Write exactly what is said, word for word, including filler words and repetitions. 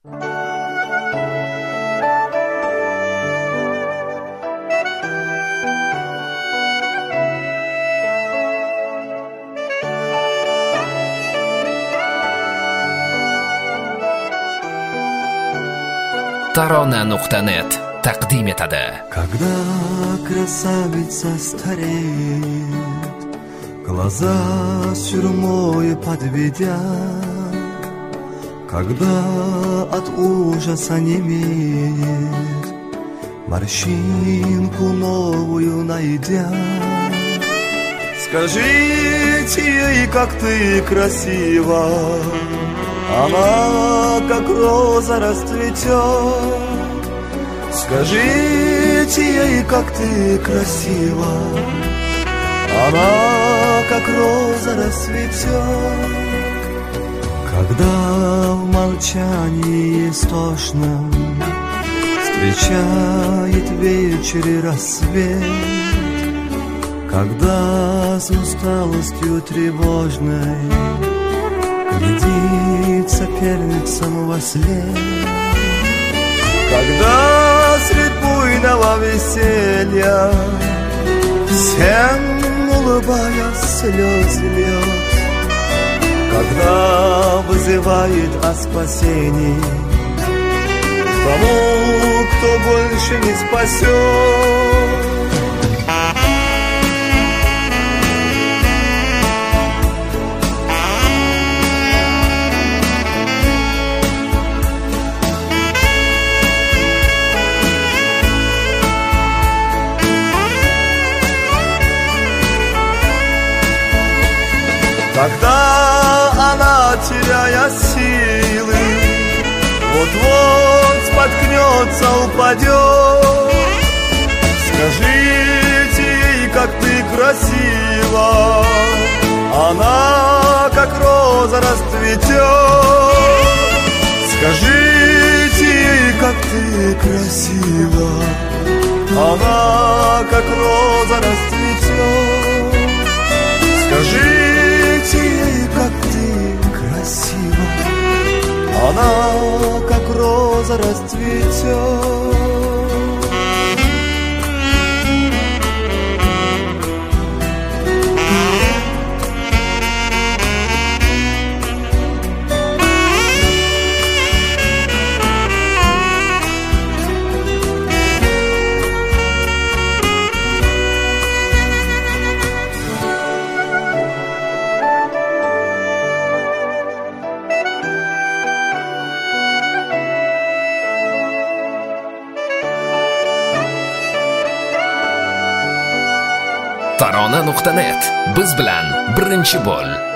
Tarona nuqta net taqdim etadi. Когда красавица стареет, глаза сюрьмой подведя, когда от ужаса немеет, морщинку новую найдя, скажите ей, как ты красива, она как роза расцветет. Скажите ей, как ты красива, она как роза расцветет. Когда в молчании истошном встречает вечер и рассвет, когда с усталостью тревожной глядит соперницам во след, когда средь буйного веселья всем улыбаясь слез льет, когда вызывает о спасении тому, кто больше не спасет. Когда она, теряя силы, вот-вот споткнется, упадет, скажите ей, как ты красива, она как роза расцветет. Скажите ей, как ты красива, она как роза расцветет. Скажите ей, как ты красива, она как роза расцветет. Tarona nuqta net biz bilan birinchi bo'l.